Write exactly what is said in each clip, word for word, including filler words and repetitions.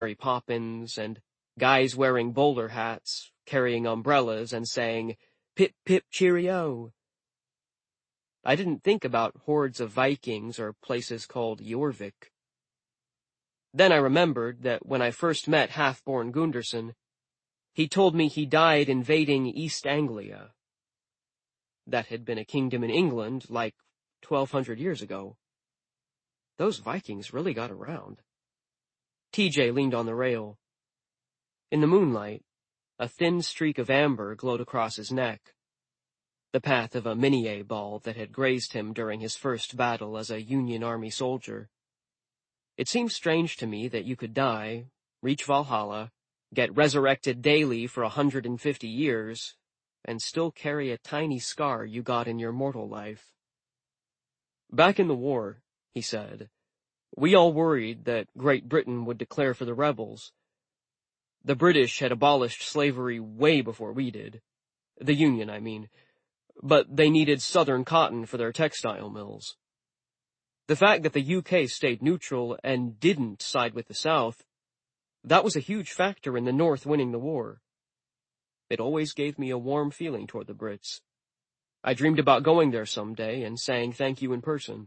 Mary Poppins, and guys wearing bowler hats, carrying umbrellas, and saying, "Pip, pip, cheerio." I didn't think about hordes of Vikings or places called Jorvik. Then I remembered that when I first met half-born Gunderson, he told me he died invading East Anglia. That had been a kingdom in England like twelve hundred years ago. Those Vikings really got around. T J leaned on the rail. In the moonlight, a thin streak of amber glowed across his neck, the path of a Minié ball that had grazed him during his first battle as a Union Army soldier. It seemed strange to me that you could die, reach Valhalla, get resurrected daily for a hundred and fifty years, and still carry a tiny scar you got in your mortal life. Back in the war, he said, we all worried that Great Britain would declare for the rebels. The British had abolished slavery way before we did. The Union, I mean. But they needed southern cotton for their textile mills. The fact that the U K stayed neutral and didn't side with the South, that was a huge factor in the North winning the war. It always gave me a warm feeling toward the Brits. I dreamed about going there someday and saying thank you in person.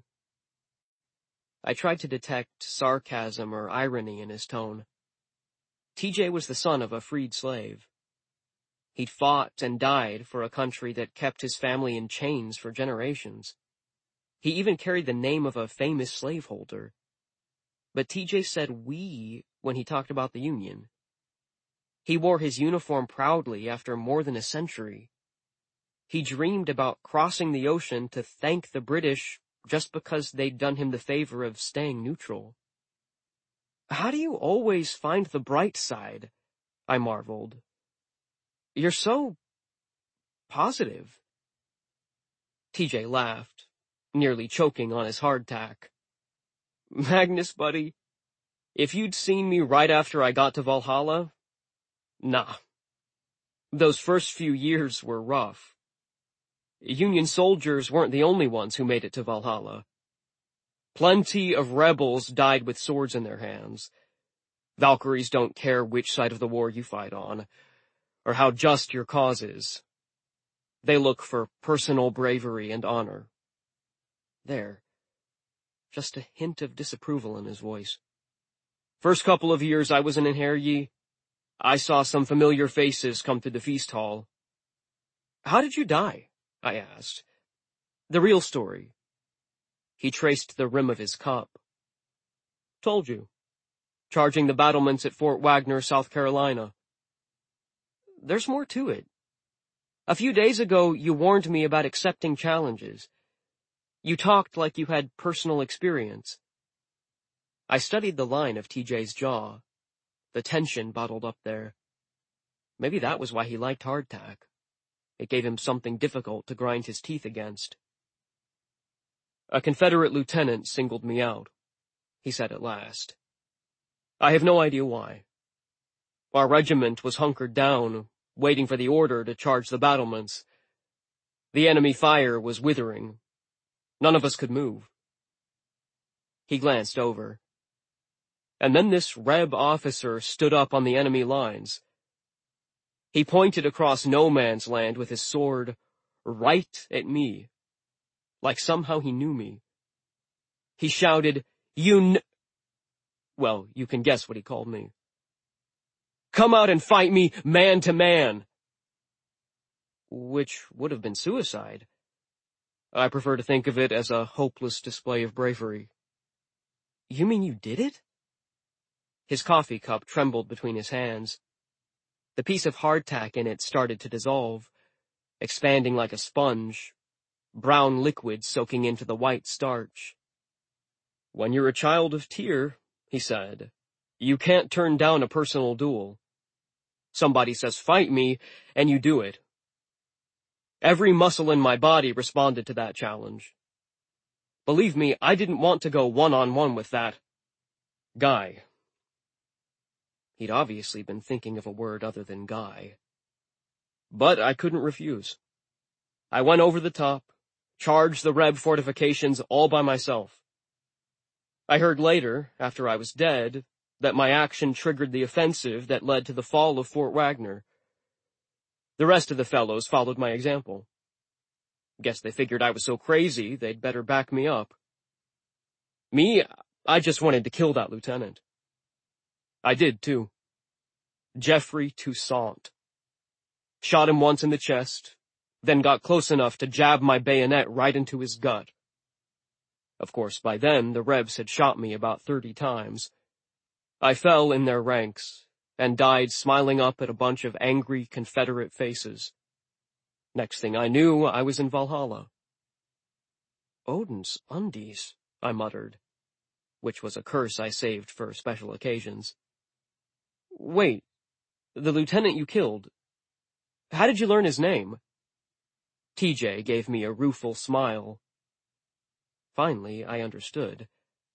I tried to detect sarcasm or irony in his tone. T J was the son of a freed slave. He'd fought and died for a country that kept his family in chains for generations. He even carried the name of a famous slaveholder. But T J said we when he talked about the Union. He wore his uniform proudly after more than a century. He dreamed about crossing the ocean to thank the British just because they'd done him the favor of staying neutral. How do you always find the bright side? I marveled. You're so positive. T J laughed, nearly choking on his hardtack. Magnus, buddy, if you'd seen me right after I got to Valhalla, nah. Those first few years were rough. Union soldiers weren't the only ones who made it to Valhalla. Plenty of rebels died with swords in their hands. Valkyries don't care which side of the war you fight on, or how just your cause is. They look for personal bravery and honor. There. Just a hint of disapproval in his voice. First couple of years I was in Herji, I saw some familiar faces come through the feast hall. How did you die? I asked. The real story. He traced the rim of his cup. Told you. Charging the battlements at Fort Wagner, South Carolina. There's more to it. A few days ago, you warned me about accepting challenges. You talked like you had personal experience. I studied the line of T J's jaw, the tension bottled up there. Maybe that was why he liked hardtack. It gave him something difficult to grind his teeth against. A Confederate lieutenant singled me out, he said at last. I have no idea why. Our regiment was hunkered down, waiting for the order to charge the battlements. The enemy fire was withering. None of us could move. He glanced over. And then this Reb officer stood up on the enemy lines. He pointed across no man's land with his sword right at me, like somehow he knew me. He shouted, "You kn—" Well, you can guess what he called me. "Come out and fight me man to man." Which would have been suicide. I prefer to think of it as a hopeless display of bravery. You mean you did it? His coffee cup trembled between his hands. The piece of hardtack in it started to dissolve, expanding like a sponge, brown liquid soaking into the white starch. When you're a child of Tyr, he said, you can't turn down a personal duel. Somebody says fight me, and you do it. Every muscle in my body responded to that challenge. Believe me, I didn't want to go one-on-one with that guy. He'd obviously been thinking of a word other than guy. But I couldn't refuse. I went over the top, charged the Reb fortifications all by myself. I heard later, after I was dead, that my action triggered the offensive that led to the fall of Fort Wagner. The rest of the fellows followed my example. Guess they figured I was so crazy they'd better back me up. Me, I just wanted to kill that lieutenant. I did, too. Geoffrey Toussaint. Shot him once in the chest, then got close enough to jab my bayonet right into his gut. Of course, by then, the Rebs had shot me about thirty times. I fell in their ranks, and died smiling up at a bunch of angry Confederate faces. Next thing I knew, I was in Valhalla. Odin's undies, I muttered, which was a curse I saved for special occasions. Wait, the lieutenant you killed, how did you learn his name? T J gave me a rueful smile. Finally, I understood.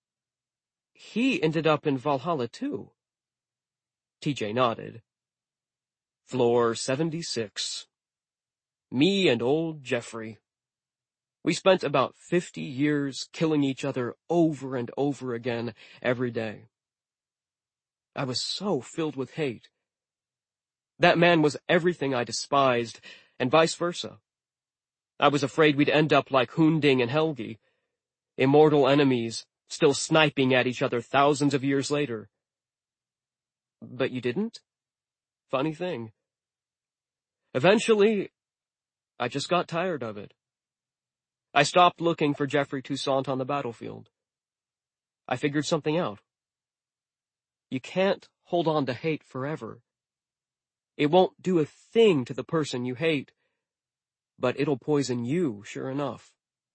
He ended up in Valhalla, too. T J nodded. Floor seventy-six. Me and old Geoffrey. We spent about fifty years killing each other over and over again every day. I was so filled with hate. That man was everything I despised, and vice versa. I was afraid we'd end up like Hunding and Helgi, immortal enemies, still sniping at each other thousands of years later. But you didn't? Funny thing. Eventually, I just got tired of it. I stopped looking for Geoffrey Toussaint on the battlefield. I figured something out. You can't hold on to hate forever. It won't do a thing to the person you hate, but it'll poison you, sure enough.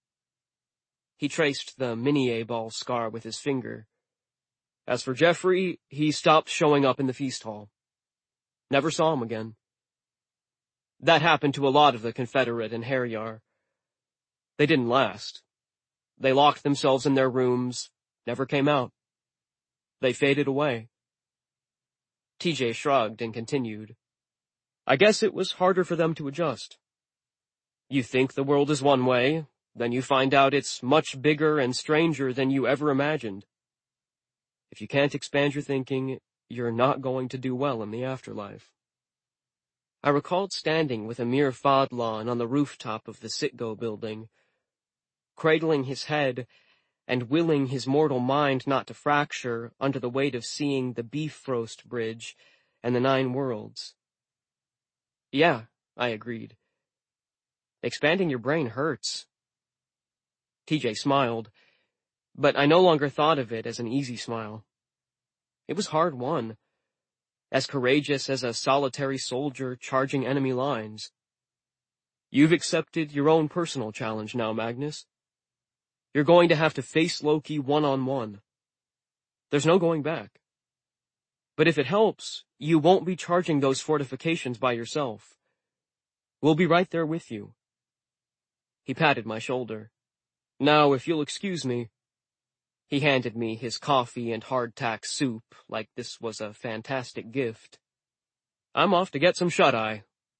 He traced the Minier ball scar with his finger. As for Geoffrey, he stopped showing up in the feast hall. Never saw him again. That happened to a lot of the Confederate and Harryar. They didn't last. They locked themselves in their rooms, never came out. They faded away. T J shrugged and continued. I guess it was harder for them to adjust. You think the world is one way, then you find out it's much bigger and stranger than you ever imagined. If you can't expand your thinking, you're not going to do well in the afterlife. I recalled standing with Amir Fadlan on the rooftop of the Citgo building, cradling his head and willing his mortal mind not to fracture under the weight of seeing the Bifrost Bridge and the Nine Worlds. Yeah, I agreed. Expanding your brain hurts. T J smiled, but I no longer thought of it as an easy smile. It was hard won, as courageous as a solitary soldier charging enemy lines. You've accepted your own personal challenge now, Magnus. You're going to have to face Loki one-on-one. There's no going back. But if it helps, you won't be charging those fortifications by yourself. We'll be right there with you. He patted my shoulder. Now, if you'll excuse me. He handed me his coffee and hardtack soup like this was a fantastic gift. I'm off to get some shut-eye.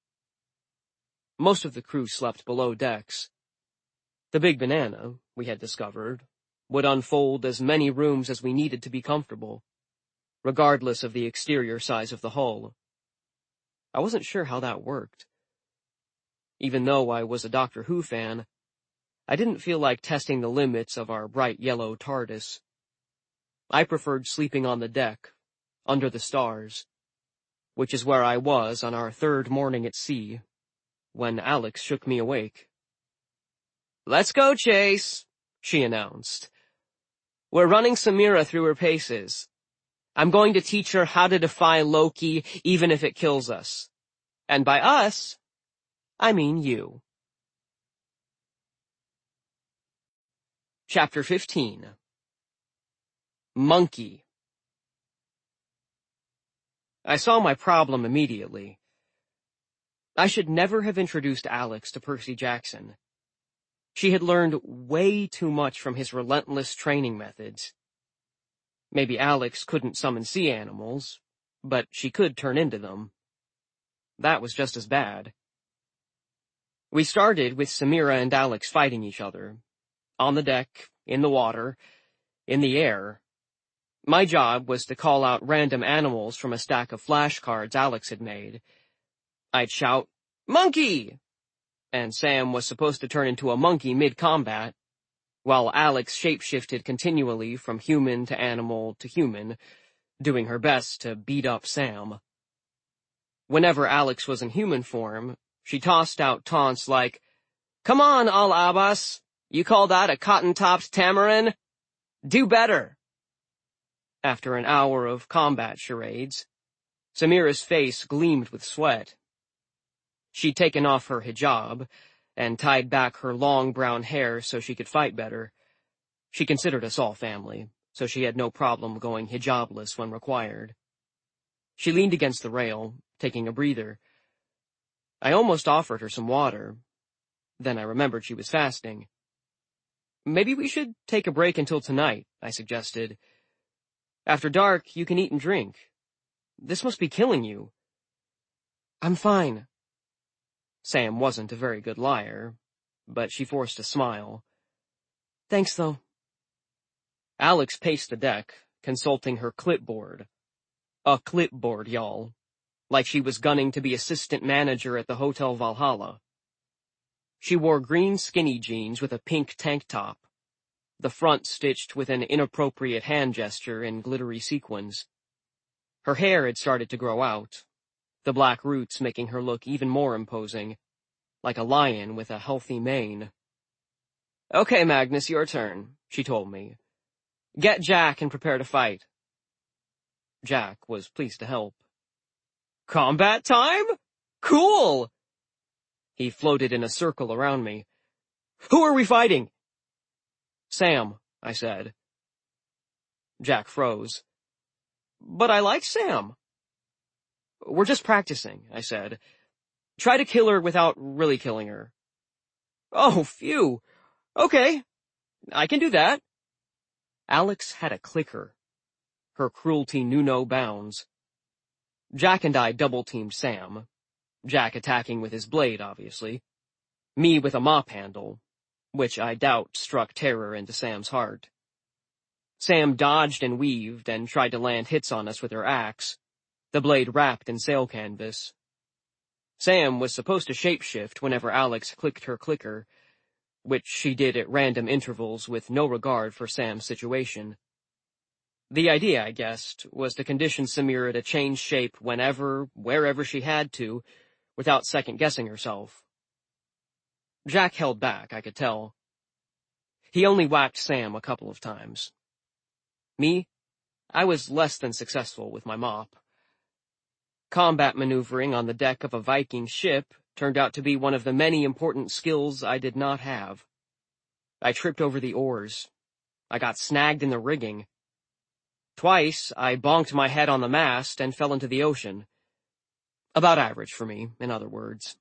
Most of the crew slept below decks. The Big Banana, we had discovered, would unfold as many rooms as we needed to be comfortable, regardless of the exterior size of the hull. I wasn't sure how that worked. Even though I was a Doctor Who fan, I didn't feel like testing the limits of our bright yellow TARDIS. I preferred sleeping on the deck, under the stars, which is where I was on our third morning at sea, when Alex shook me awake. Let's go, Chase, she announced. We're running Samira through her paces. I'm going to teach her how to defy Loki even if it kills us. And by us, I mean you. Chapter fifteen. Monkey. I saw my problem immediately. I should never have introduced Alex to Percy Jackson. She had learned way too much from his relentless training methods. Maybe Alex couldn't summon sea animals, but she could turn into them. That was just as bad. We started with Samira and Alex fighting each other. On the deck, in the water, in the air. My job was to call out random animals from a stack of flashcards Alex had made. I'd shout, "Monkey!" and Sam was supposed to turn into a monkey mid-combat, while Alex shapeshifted continually from human to animal to human, doing her best to beat up Sam. Whenever Alex was in human form, she tossed out taunts like, "Come on, Al-Abbas, you call that a cotton-topped tamarin? Do better." After an hour of combat charades, Samira's face gleamed with sweat. She'd taken off her hijab and tied back her long brown hair so she could fight better. She considered us all family, so she had no problem going hijabless when required. She leaned against the rail, taking a breather. I almost offered her some water. Then I remembered she was fasting. "Maybe we should take a break until tonight," I suggested. "After dark, you can eat and drink. This must be killing you." "I'm fine." Sam wasn't a very good liar, but she forced a smile. "Thanks, though." Alex paced the deck, consulting her clipboard. A clipboard, y'all. Like she was gunning to be assistant manager at the Hotel Valhalla. She wore green skinny jeans with a pink tank top, the front stitched with an inappropriate hand gesture in glittery sequins. Her hair had started to grow out, the black roots making her look even more imposing, like a lion with a healthy mane. "Okay, Magnus, your turn," she told me. "Get Jack and prepare to fight." Jack was pleased to help. "Combat time? Cool!" He floated in a circle around me. "Who are we fighting?" "Sam," I said. Jack froze. "But I like Sam." "We're just practicing," I said. "Try to kill her without really killing her." "Oh, phew. Okay. I can do that." Alex had a clicker. Her cruelty knew no bounds. Jack and I double-teamed Sam. Jack attacking with his blade, obviously. Me with a mop handle, which I doubt struck terror into Sam's heart. Sam dodged and weaved and tried to land hits on us with her axe, the blade wrapped in sail canvas. Sam was supposed to shapeshift whenever Alex clicked her clicker, which she did at random intervals with no regard for Sam's situation. The idea, I guessed, was to condition Samira to change shape whenever, wherever she had to, without second-guessing herself. Jack held back, I could tell. He only whacked Sam a couple of times. Me? I was less than successful with my mop. Combat maneuvering on the deck of a Viking ship turned out to be one of the many important skills I did not have. I tripped over the oars. I got snagged in the rigging. Twice, I bonked my head on the mast and fell into the ocean. About average for me, in other words.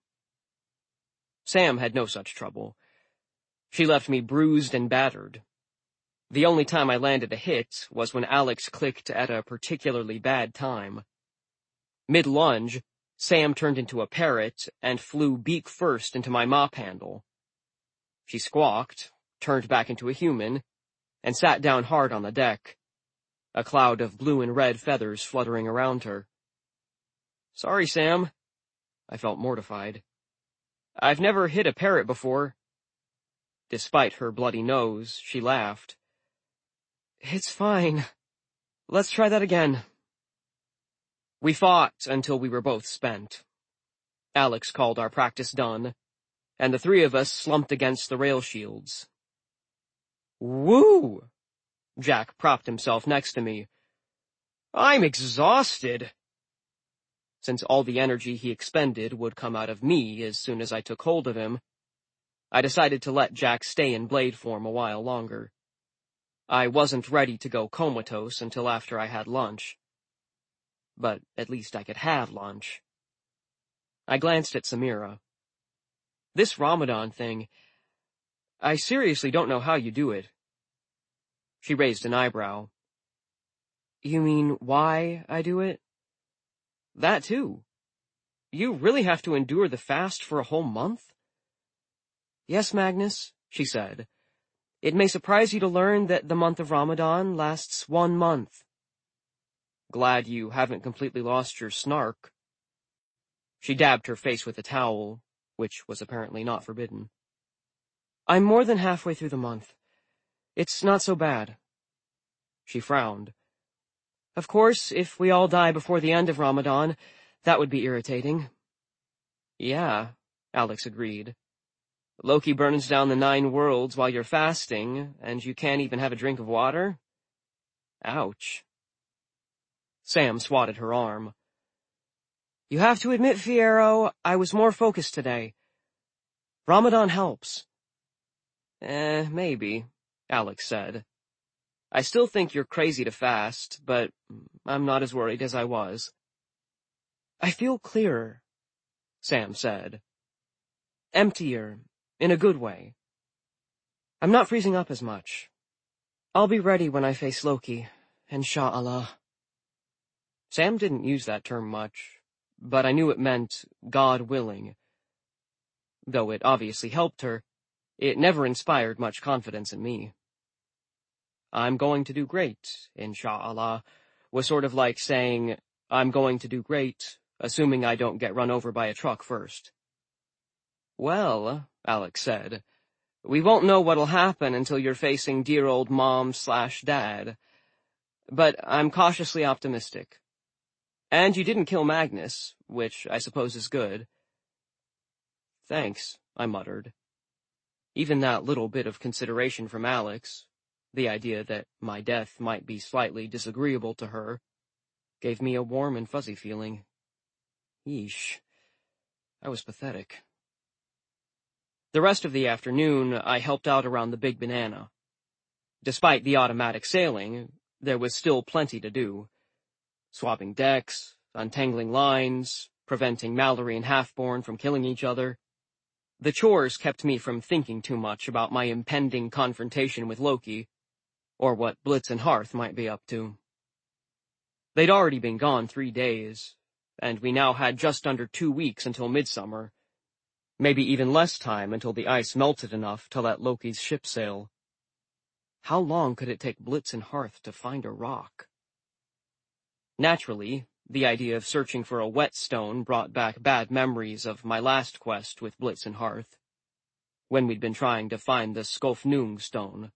Sam had no such trouble. She left me bruised and battered. The only time I landed a hit was when Alex clicked at a particularly bad time. Mid-lunge, Sam turned into a parrot and flew beak first into my mop handle. She squawked, turned back into a human, and sat down hard on the deck, a cloud of blue and red feathers fluttering around her. "Sorry, Sam." I felt mortified. "I've never hit a parrot before." Despite her bloody nose, she laughed. "It's fine. Let's try that again." We fought until we were both spent. Alex called our practice done, and the three of us slumped against the rail shields. "Woo!" Jack propped himself next to me. "I'm exhausted." Since all the energy he expended would come out of me as soon as I took hold of him, I decided to let Jack stay in blade form a while longer. I wasn't ready to go comatose until after I had lunch. But at least I could have lunch. I glanced at Samira. "This Ramadan thing, I seriously don't know how you do it." She raised an eyebrow. "You mean why I do it?" "That too. You really have to endure the fast for a whole month?" "Yes, Magnus," she said. "It may surprise you to learn that the month of Ramadan lasts one month." glad you haven't completely lost your snark." She dabbed her face with a towel, which was apparently not forbidden. "I'm more than halfway through the month. It's not so bad." She frowned. "Of course, if we all die before the end of Ramadan, that would be irritating." "Yeah," Alex agreed. "Loki burns down the nine worlds while you're fasting, and you can't even have a drink of water? Ouch." Sam swatted her arm. "You have to admit, Fiyero, I was more focused today. Ramadan helps." "Eh, maybe," Alex said. "I still think you're crazy to fast, but I'm not as worried as I was." "I feel clearer," Sam said. "Emptier, in a good way. I'm not freezing up as much. I'll be ready when I face Loki, Insha'Allah." Sam didn't use that term much, but I knew it meant God willing. Though it obviously helped her, it never inspired much confidence in me. "I'm going to do great, Insha'Allah," was sort of like saying, "I'm going to do great," assuming I don't get run over by a truck first. "Well," Alex said, "we won't know what'll happen until you're facing dear old mom slash dad. But I'm cautiously optimistic. And you didn't kill Magnus, which I suppose is good." "Thanks," I muttered. Even that little bit of consideration from Alex, the idea that my death might be slightly disagreeable to her, gave me a warm and fuzzy feeling. Yeesh. I was pathetic. The rest of the afternoon, I helped out around the Big Banana. Despite the automatic sailing, there was still plenty to do. Swapping decks, untangling lines, preventing Mallory and Halfborn from killing each other. The chores kept me from thinking too much about my impending confrontation with Loki, or what Blitz and Hearth might be up to. They'd already been gone three days, and we now had just under two weeks until midsummer, maybe even less time until the ice melted enough to let Loki's ship sail. How long could it take Blitz and Hearth to find a rock? Naturally, the idea of searching for a whetstone brought back bad memories of my last quest with Blitz and Hearth, when we'd been trying to find the Skofnung stone.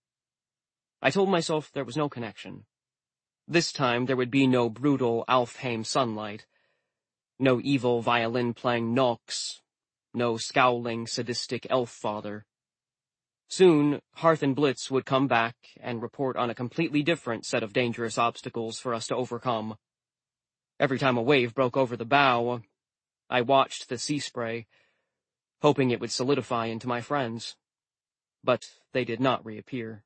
I told myself there was no connection. This time there would be no brutal Alfheim sunlight, no evil violin-playing Nox, no scowling, sadistic elf-father. Soon, Hearth and Blitz would come back and report on a completely different set of dangerous obstacles for us to overcome. Every time a wave broke over the bow, I watched the sea spray, hoping it would solidify into my friends. But they did not reappear.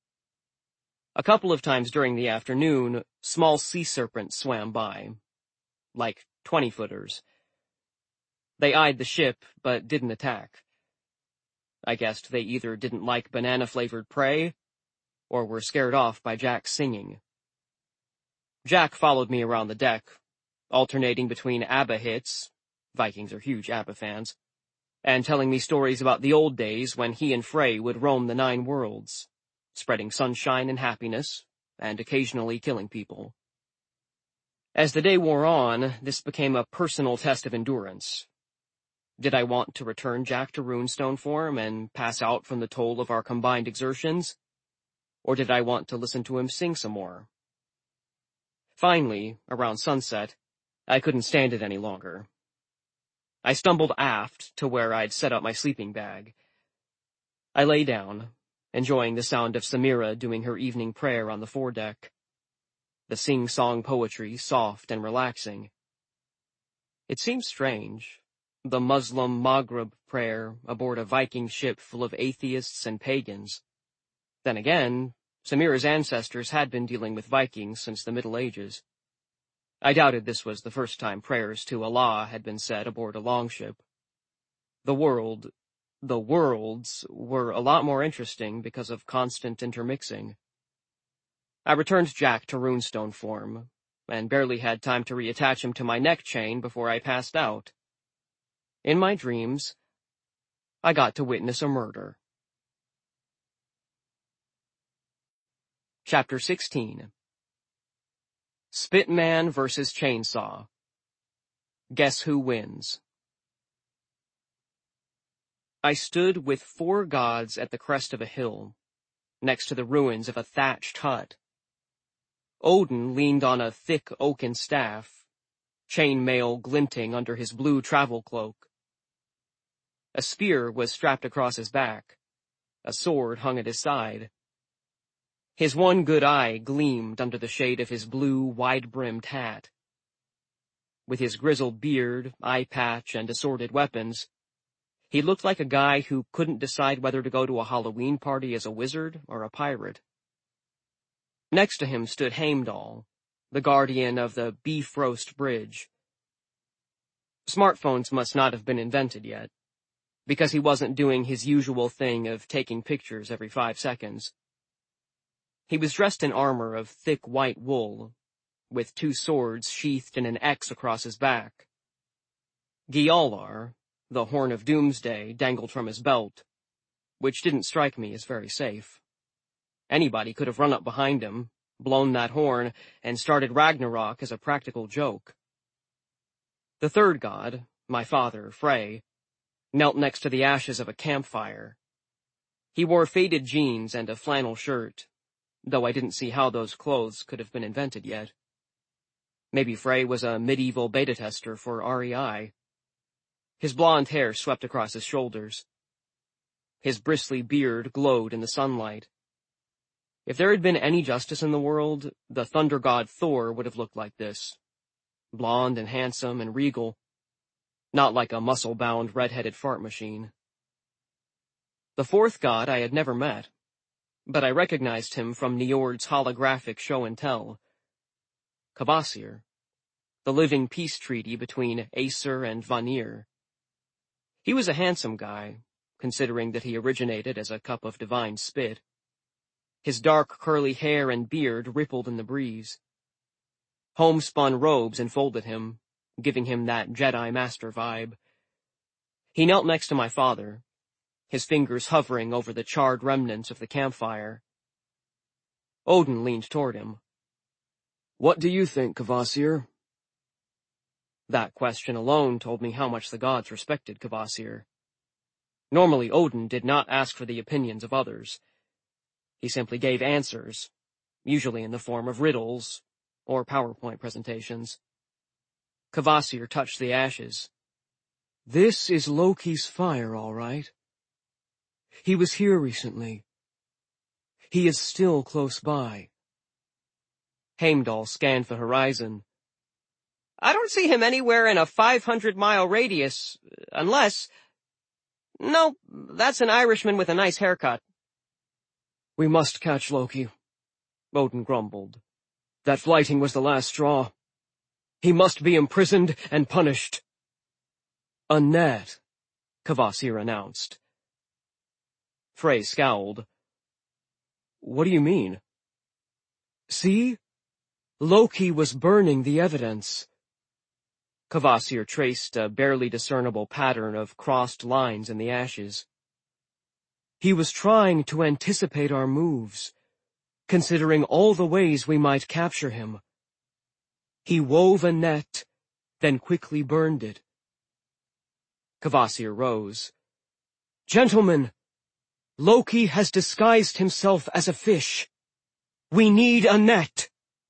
A couple of times during the afternoon, small sea serpents swam by, like twenty-footers. They eyed the ship, but didn't attack. I guessed they either didn't like banana-flavored prey, or were scared off by Jack's singing. Jack followed me around the deck, alternating between ABBA hits — Vikings are huge ABBA fans — and telling me stories about the old days when he and Frey would roam the nine worlds, spreading sunshine and happiness, and occasionally killing people. As the day wore on, this became a personal test of endurance. Did I want to return Jack to runestone form and pass out from the toll of our combined exertions? Or did I want to listen to him sing some more? Finally, around sunset, I couldn't stand it any longer. I stumbled aft to where I'd set up my sleeping bag. I lay down, enjoying the sound of Samira doing her evening prayer on the foredeck. The sing-song poetry soft and relaxing. It seemed strange, the Muslim Maghrib prayer aboard a Viking ship full of atheists and pagans. Then again, Samira's ancestors had been dealing with Vikings since the Middle Ages. I doubted this was the first time prayers to Allah had been said aboard a longship. The world, the worlds, were a lot more interesting because of constant intermixing. I returned Jack to runestone form, and barely had time to reattach him to my neck chain before I passed out. In my dreams, I got to witness a murder. Chapter sixteen. Spitman versus Chainsaw. Guess who wins? I stood with four gods at the crest of a hill, next to the ruins of a thatched hut. Odin leaned on a thick oaken staff, chainmail glinting under his blue travel cloak. A spear was strapped across his back. A sword hung at his side. His one good eye gleamed under the shade of his blue, wide-brimmed hat. With his grizzled beard, eye patch, and assorted weapons, he looked like a guy who couldn't decide whether to go to a Halloween party as a wizard or a pirate. Next to him stood Heimdall, the guardian of the Bifrost Bridge. Smartphones must not have been invented yet, because he wasn't doing his usual thing of taking pictures every five seconds. He was dressed in armor of thick white wool, with two swords sheathed in an X across his back. Gjallar, the Horn of Doomsday, dangled from his belt, which didn't strike me as very safe. Anybody could have run up behind him, blown that horn, and started Ragnarok as a practical joke. The third god, my father, Frey, knelt next to the ashes of a campfire. He wore faded jeans and a flannel shirt, though I didn't see how those clothes could have been invented yet. Maybe Frey was a medieval beta tester for R E I. His blonde hair swept across his shoulders. His bristly beard glowed in the sunlight. If there had been any justice in the world, the thunder god Thor would have looked like this. Blonde and handsome and regal. Not like a muscle-bound, red-headed fart machine. The fourth god I had never met, but I recognized him from Njord's holographic show and tell. Kvasir, the living peace treaty between Aesir and Vanir. He was a handsome guy, considering that he originated as a cup of divine spit. His dark curly hair and beard rippled in the breeze. Homespun robes enfolded him, giving him that Jedi Master vibe. He knelt next to my father, his fingers hovering over the charred remnants of the campfire. Odin leaned toward him. "What do you think, Kvasir?" That question alone told me how much the gods respected Kvasir. Normally Odin did not ask for the opinions of others. He simply gave answers, usually in the form of riddles or PowerPoint presentations. Kvasir touched the ashes. "This is Loki's fire, all right. He was here recently. He is still close by." Heimdall scanned the horizon. "I don't see him anywhere in a five hundred mile radius, unless... No, that's an Irishman with a nice haircut." "We must catch Loki," Odin grumbled. "That flighting was the last straw. He must be imprisoned and punished." "A net," Kvasir announced. Frey scowled. "What do you mean?" "See? Loki was burning the evidence." Kvasir traced a barely discernible pattern of crossed lines in the ashes. "He was trying to anticipate our moves, considering all the ways we might capture him. He wove a net, then quickly burned it." Kvasir rose. "Gentlemen, Loki has disguised himself as a fish. We need a net."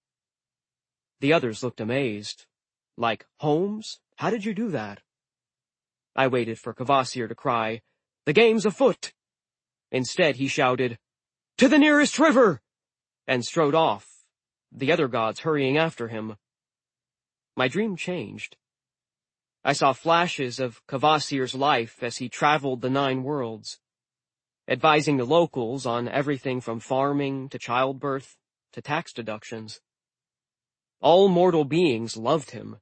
The others looked amazed. Like, "Holmes, how did you do that?" I waited for Kvasir to cry, "The game's afoot!" Instead he shouted, "To the nearest river!" and strode off, the other gods hurrying after him. My dream changed. I saw flashes of Kvasir's life as he traveled the nine worlds, advising the locals on everything from farming to childbirth to tax deductions. All mortal beings loved him.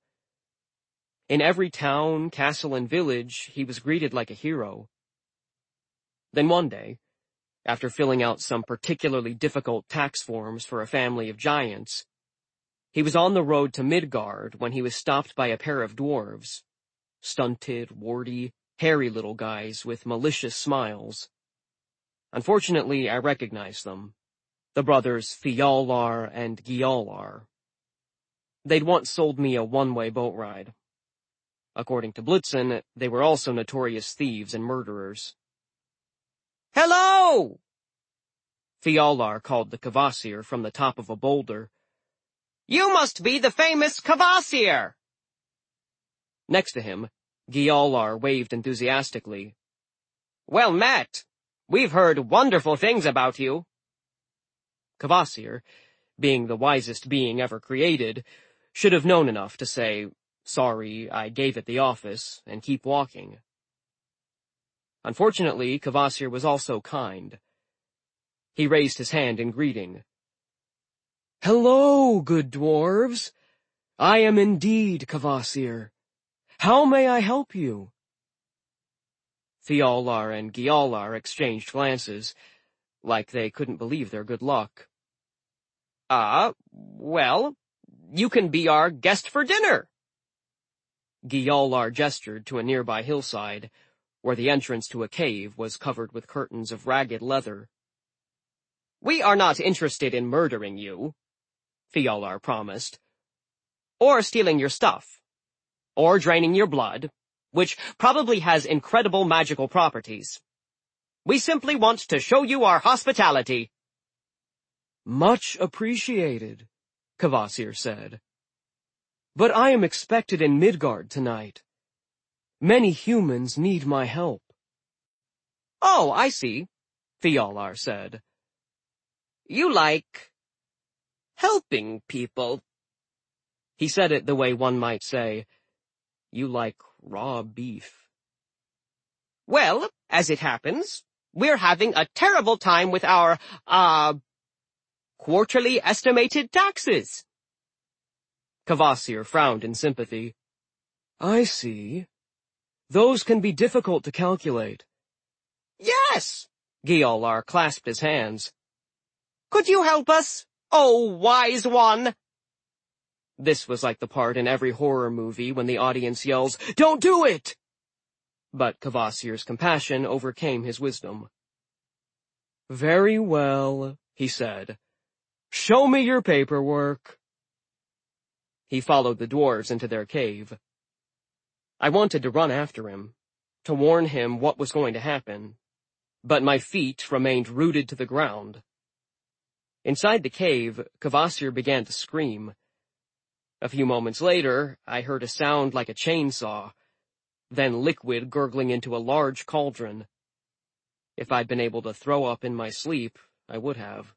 In every town, castle, and village, he was greeted like a hero. Then one day, after filling out some particularly difficult tax forms for a family of giants, he was on the road to Midgard when he was stopped by a pair of dwarves, stunted, warty, hairy little guys with malicious smiles. Unfortunately, I recognized them, the brothers Fjalar and Gjallar. They'd once sold me a one-way boat ride. According to Blitzen, they were also notorious thieves and murderers. "Hello!" Fjalar called the Kvasir from the top of a boulder. "You must be the famous Kvasir!" Next to him, Gjallar waved enthusiastically. "Well met! We've heard wonderful things about you." Kvasir, being the wisest being ever created, should have known enough to say, "Sorry, I gave it the office," and keep walking. Unfortunately, Kvasir was also kind. He raised his hand in greeting. "Hello, good dwarves. I am indeed Kvasir. How may I help you?" Fjalar and Gjallar exchanged glances, like they couldn't believe their good luck. "Ah, uh, well, you can be our guest for dinner." Gjallar gestured to a nearby hillside, where the entrance to a cave was covered with curtains of ragged leather. "We are not interested in murdering you," Fjalar promised, "or stealing your stuff, or draining your blood, which probably has incredible magical properties. We simply want to show you our hospitality." "Much appreciated," Kvasir said. "But I am expected in Midgard tonight. Many humans need my help." "Oh, I see," Fjalar said. "You like helping people." He said it the way one might say, "You like raw beef." "Well, as it happens, we're having a terrible time with our, uh, quarterly estimated taxes." Kvasir frowned in sympathy. "I see. Those can be difficult to calculate." "Yes!" Gjallar clasped his hands. "Could you help us, oh wise one?" This was like the part in every horror movie when the audience yells, "Don't do it!" But Kvasir's compassion overcame his wisdom. "Very well," he said. "Show me your paperwork." He followed the dwarves into their cave. I wanted to run after him, to warn him what was going to happen, but my feet remained rooted to the ground. Inside the cave, Kvasir began to scream. A few moments later, I heard a sound like a chainsaw, then liquid gurgling into a large cauldron. If I'd been able to throw up in my sleep, I would have.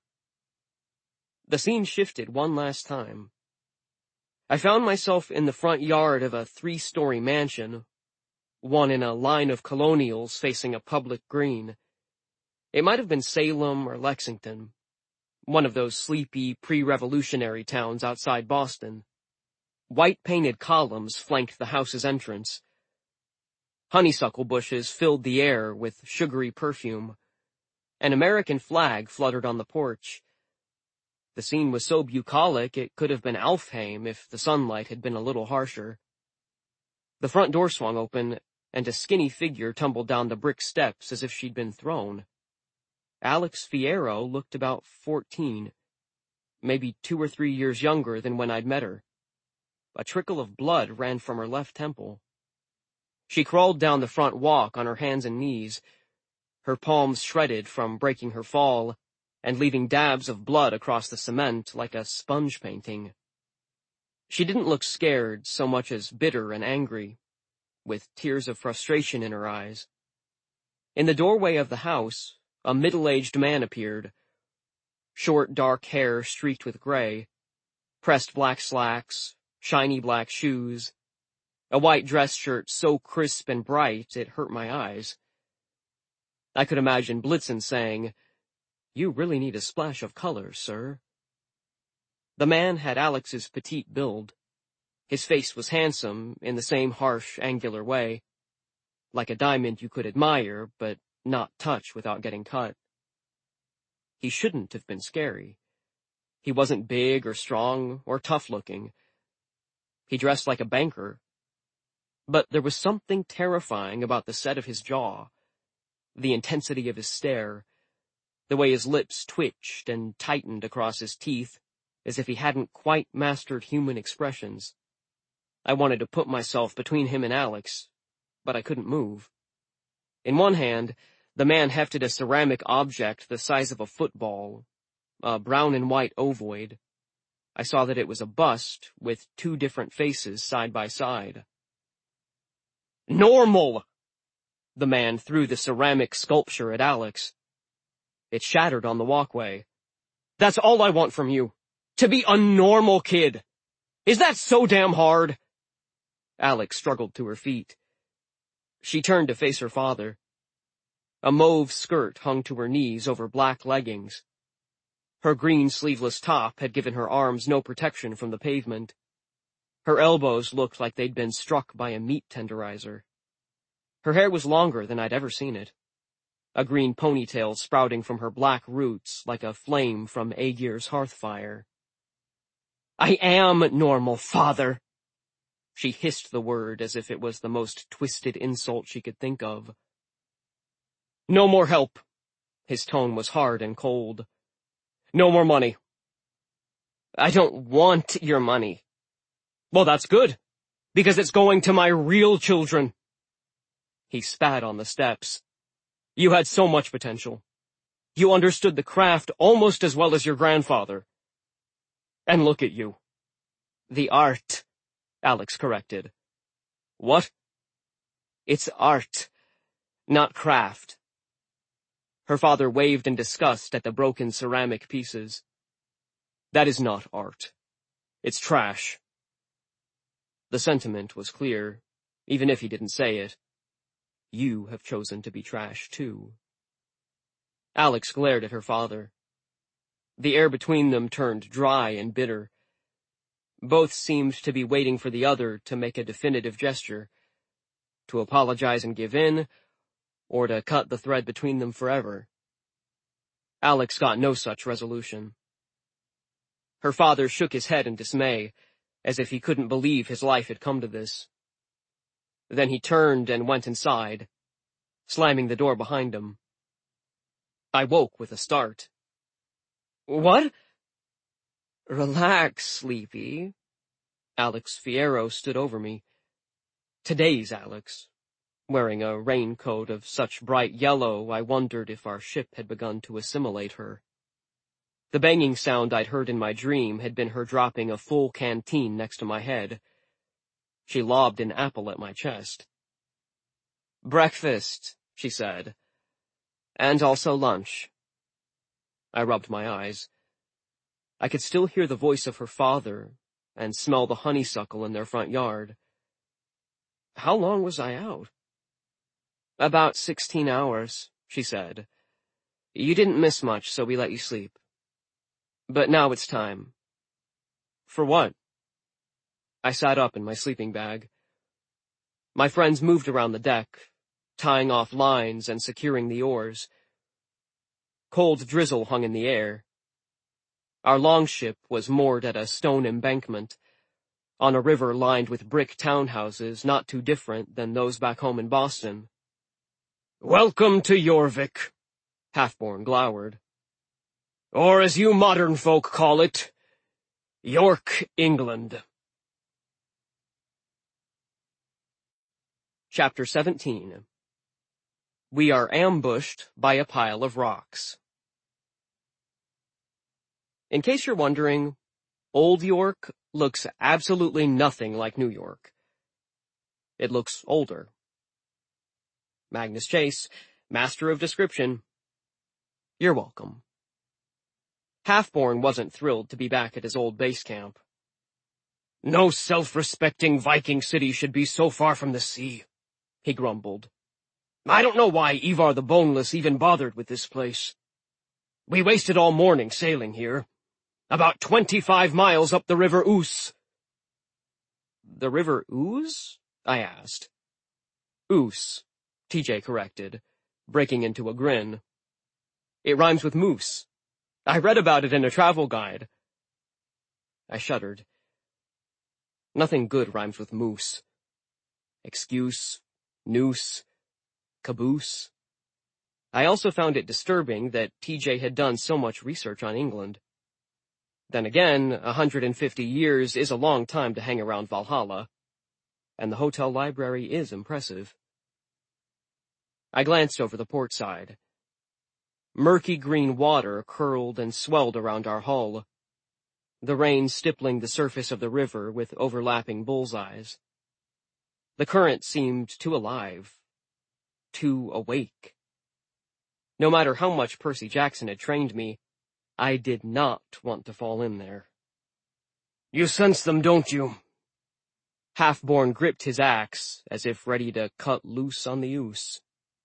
The scene shifted one last time. I found myself in the front yard of a three-story mansion, one in a line of colonials facing a public green. It might have been Salem or Lexington, one of those sleepy pre-revolutionary towns outside Boston. White-painted columns flanked the house's entrance. Honeysuckle bushes filled the air with sugary perfume. An American flag fluttered on the porch. The scene was so bucolic it could have been Alfheim if the sunlight had been a little harsher. The front door swung open, and a skinny figure tumbled down the brick steps as if she'd been thrown. Alex Fierro looked about fourteen, maybe two or three years younger than when I'd met her. A trickle of blood ran from her left temple. She crawled down the front walk on her hands and knees, her palms shredded from breaking her fall, and leaving dabs of blood across the cement like a sponge painting. She didn't look scared so much as bitter and angry, with tears of frustration in her eyes. In the doorway of the house, a middle-aged man appeared. Short, dark hair streaked with gray, pressed black slacks, shiny black shoes, a white dress shirt so crisp and bright it hurt my eyes. I could imagine Blitzen saying, "You really need a splash of color, sir." The man had Alex's petite build. His face was handsome in the same harsh, angular way, like a diamond you could admire, but not touch without getting cut. He shouldn't have been scary. He wasn't big or strong or tough-looking. He dressed like a banker. But there was something terrifying about the set of his jaw, the intensity of his stare, the way his lips twitched and tightened across his teeth, as if he hadn't quite mastered human expressions. I wanted to put myself between him and Alex, but I couldn't move. In one hand, the man hefted a ceramic object the size of a football, a brown and white ovoid. I saw that it was a bust with two different faces side by side. Normal! The man threw the ceramic sculpture at Alex. It shattered on the walkway. That's all I want from you. To be a normal kid. Is that so damn hard? Alex struggled to her feet. She turned to face her father. A mauve skirt hung to her knees over black leggings. Her green sleeveless top had given her arms no protection from the pavement. Her elbows looked like they'd been struck by a meat tenderizer. Her hair was longer than I'd ever seen it, a green ponytail sprouting from her black roots like a flame from Aegir's hearth fire. I am normal, father. She hissed the word as if it was the most twisted insult she could think of. No more help. His tone was hard and cold. No more money. I don't want your money. Well, that's good, because it's going to my real children. He spat on the steps. You had so much potential. You understood the craft almost as well as your grandfather. And look at you. The art, Alex corrected. What? It's art, not craft. Her father waved in disgust at the broken ceramic pieces. That is not art. It's trash. The sentiment was clear, even if he didn't say it. You have chosen to be trash, too. Alex glared at her father. The air between them turned dry and bitter. Both seemed to be waiting for the other to make a definitive gesture, to apologize and give in, or to cut the thread between them forever. Alex got no such resolution. Her father shook his head in dismay, as if he couldn't believe his life had come to this. Then he turned and went inside, slamming the door behind him. I woke with a start. What? Relax, Sleepy. Alex Fierro stood over me. Today's Alex, wearing a raincoat of such bright yellow I wondered if our ship had begun to assimilate her. The banging sound I'd heard in my dream had been her dropping a full canteen next to my head. She lobbed an apple at my chest. Breakfast, she said. And also lunch. I rubbed my eyes. I could still hear the voice of her father and smell the honeysuckle in their front yard. How long was I out? About sixteen hours, she said. You didn't miss much, so we let you sleep. But now it's time. For what? I sat up in my sleeping bag. My friends moved around the deck, tying off lines and securing the oars. Cold drizzle hung in the air. Our longship was moored at a stone embankment, on a river lined with brick townhouses not too different than those back home in Boston. Welcome to Jorvik, Halfborn glowered. Or as you modern folk call it, York, England. Chapter seventeen. We are ambushed by a pile of rocks. In case you're wondering, Old York looks absolutely nothing like New York. It looks older. Magnus Chase, master of description. You're welcome. Halfborn wasn't thrilled to be back at his old base camp. No self-respecting Viking city should be so far from the sea, he grumbled. I don't know why Ivar the Boneless even bothered with this place. We wasted all morning sailing here. About twenty-five miles up the river Ouse. The river Ouse? I asked. Ouse, T J corrected, breaking into a grin. It rhymes with moose. I read about it in a travel guide. I shuddered. Nothing good rhymes with moose. Excuse, noose, caboose. I also found it disturbing that T J had done so much research on England. Then again, a hundred and fifty years is a long time to hang around Valhalla, and the hotel library is impressive. I glanced over the port side. Murky green water curled and swelled around our hull, the rain stippling the surface of the river with overlapping bullseyes. The current seemed too alive, too awake. No matter how much Percy Jackson had trained me, I did not want to fall in there. "You sense them, don't you?" Half-born gripped his axe, as if ready to cut loose on the ouse.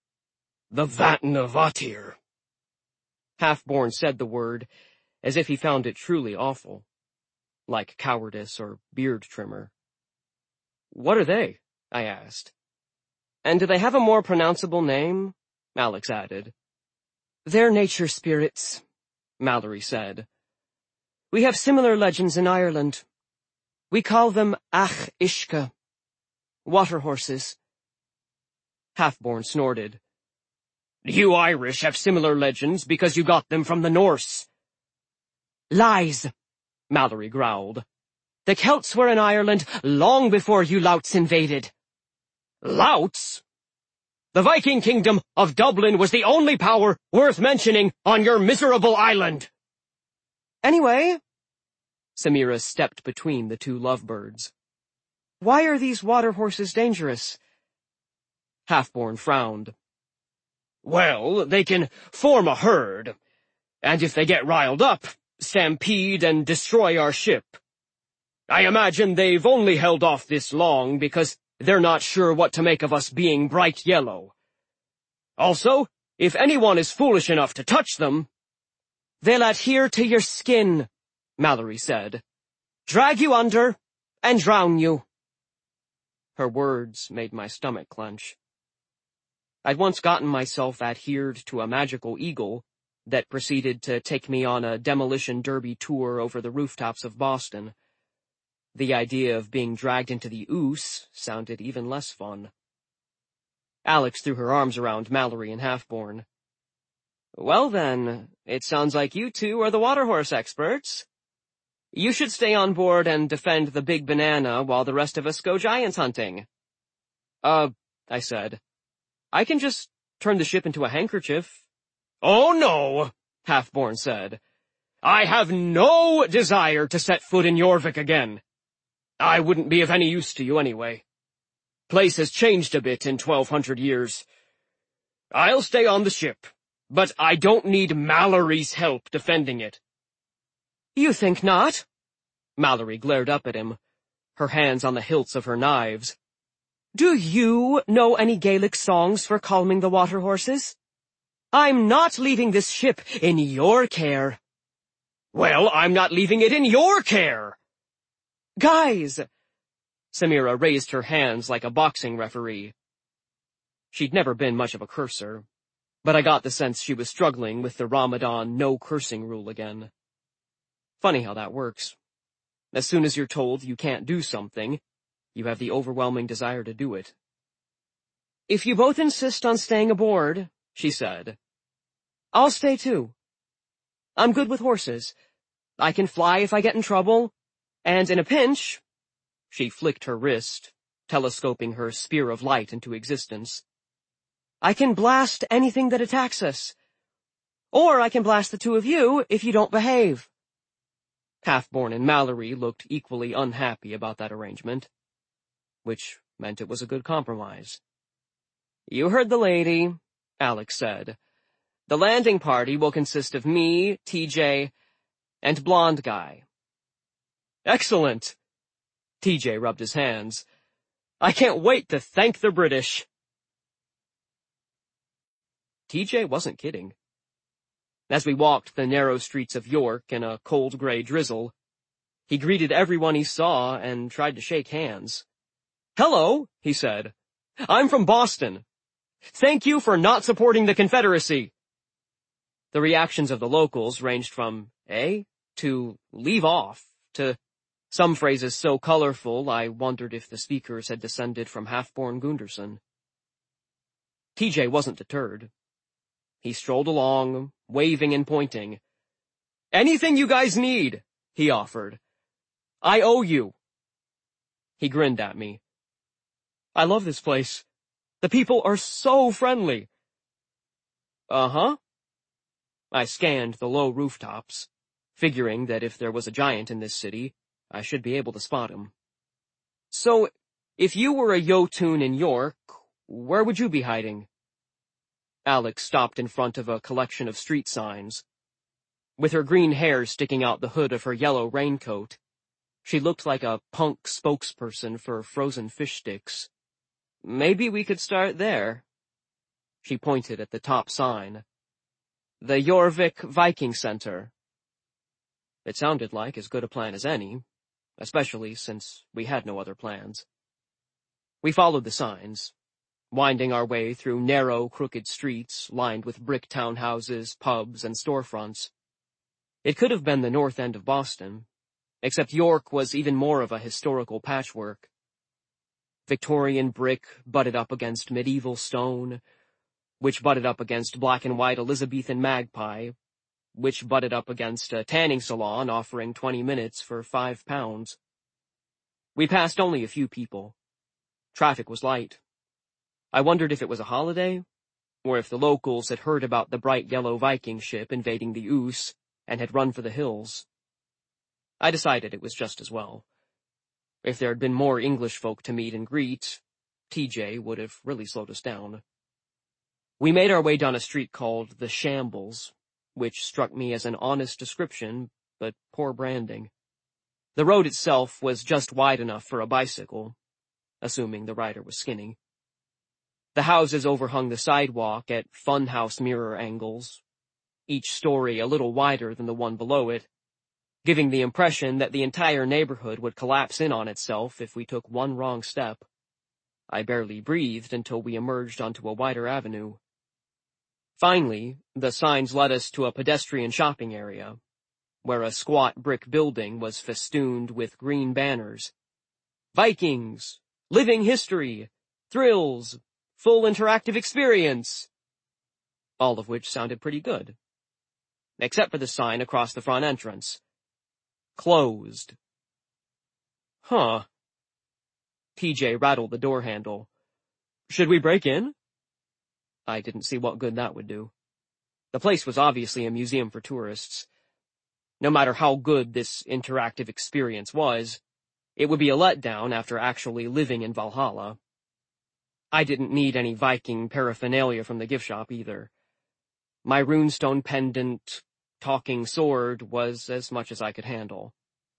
"The Vatnavatnir." Half-born said the word, as if he found it truly awful, like cowardice or beard trimmer. "What are they?" I asked. "And do they have a more pronounceable name?" Alex added. "They're nature spirits," Mallory said. "We have similar legends in Ireland. We call them Ach Ishka, water horses." Half-born snorted. "You Irish have similar legends because you got them from the Norse." "Lies," Mallory growled. "The Celts were in Ireland long before you louts invaded." "Louts? The Viking kingdom of Dublin was the only power worth mentioning on your miserable island." "Anyway," Samira stepped between the two lovebirds, "why are these water horses dangerous?" Half-born frowned. "Well, they can form a herd, and if they get riled up, stampede and destroy our ship. I imagine they've only held off this long because they're not sure what to make of us being bright yellow. Also, if anyone is foolish enough to touch them—" "They'll adhere to your skin," Mallory said. "Drag you under and drown you." Her words made my stomach clench. I'd once gotten myself adhered to a magical eagle that proceeded to take me on a demolition derby tour over the rooftops of Boston. The idea of being dragged into the ouse sounded even less fun. Alex threw her arms around Mallory and Half-born. "Well then, it sounds like you two are the water horse experts. You should stay on board and defend the big banana while the rest of us go giant hunting." Uh, I said. "I can just turn the ship into a handkerchief." "Oh no," Half-born said. "I have no desire to set foot in Jorvik again. I wouldn't be of any use to you anyway. Place has changed a bit in twelve hundred years. I'll stay on the ship, but I don't need Mallory's help defending it." "You think not?" Mallory glared up at him, her hands on the hilts of her knives. "Do you know any Gaelic songs for calming the water horses? I'm not leaving this ship in your care." "Well, I'm not leaving it in your care." "Guys!" Samira raised her hands like a boxing referee. She'd never been much of a curser, but I got the sense she was struggling with the Ramadan no-cursing rule again. Funny how that works. As soon as you're told you can't do something, you have the overwhelming desire to do it. "If you both insist on staying aboard," she said, "I'll stay too. I'm good with horses. I can fly if I get in trouble, and in a pinch—" She flicked her wrist, telescoping her spear of light into existence. "I can blast anything that attacks us. Or I can blast the two of you if you don't behave." Half-born and Mallory looked equally unhappy about that arrangement, which meant it was a good compromise. "You heard the lady," Alex said. "The landing party will consist of me, T J, and Blonde Guy." "Excellent!" T J rubbed his hands. "I can't wait to thank the British." T J wasn't kidding. As we walked the narrow streets of York in a cold gray drizzle, he greeted everyone he saw and tried to shake hands. "Hello," he said. "I'm from Boston. Thank you for not supporting the Confederacy." The reactions of the locals ranged from, "Eh?" to "leave off," to some phrases so colorful I wondered if the speakers had descended from half-born Gunderson. T J wasn't deterred. He strolled along, waving and pointing. "Anything you guys need," he offered. I owe you. He grinned at me. I love this place. The people are so friendly. Uh-huh. I scanned the low rooftops, figuring that if there was a giant in this city, I should be able to spot him. So, if you were a Jotun in York, where would you be hiding? Alex stopped in front of a collection of street signs. With her green hair sticking out the hood of her yellow raincoat, she looked like a punk spokesperson for frozen fish sticks. Maybe we could start there. She pointed at the top sign. The Jorvik Viking Center. It sounded like as good a plan as any, especially since we had no other plans. We followed the signs, winding our way through narrow, crooked streets lined with brick townhouses, pubs, and storefronts. It could have been the north end of Boston, except York was even more of a historical patchwork. Victorian brick butted up against medieval stone, which butted up against black and white Elizabethan magpie, which butted up against a tanning salon offering twenty minutes for five pounds. We passed only a few people. Traffic was light. I wondered if it was a holiday, or if the locals had heard about the bright yellow Viking ship invading the Ouse and had run for the hills. I decided it was just as well. If there had been more English folk to meet and greet, T J would have really slowed us down. We made our way down a street called the Shambles, which struck me as an honest description, but poor branding. The road itself was just wide enough for a bicycle, assuming the rider was skinny. The houses overhung the sidewalk at funhouse mirror angles, each story a little wider than the one below it, giving the impression that the entire neighborhood would collapse in on itself if we took one wrong step. I barely breathed until we emerged onto a wider avenue. Finally, the signs led us to a pedestrian shopping area, where a squat brick building was festooned with green banners. Vikings! Living history! Thrills! Full interactive experience! All of which sounded pretty good. Except for the sign across the front entrance. Closed. Huh. T J rattled the door handle. Should we break in? I didn't see what good that would do. The place was obviously a museum for tourists. No matter how good this interactive experience was, it would be a letdown after actually living in Valhalla. I didn't need any Viking paraphernalia from the gift shop either. My runestone pendant, talking sword was as much as I could handle.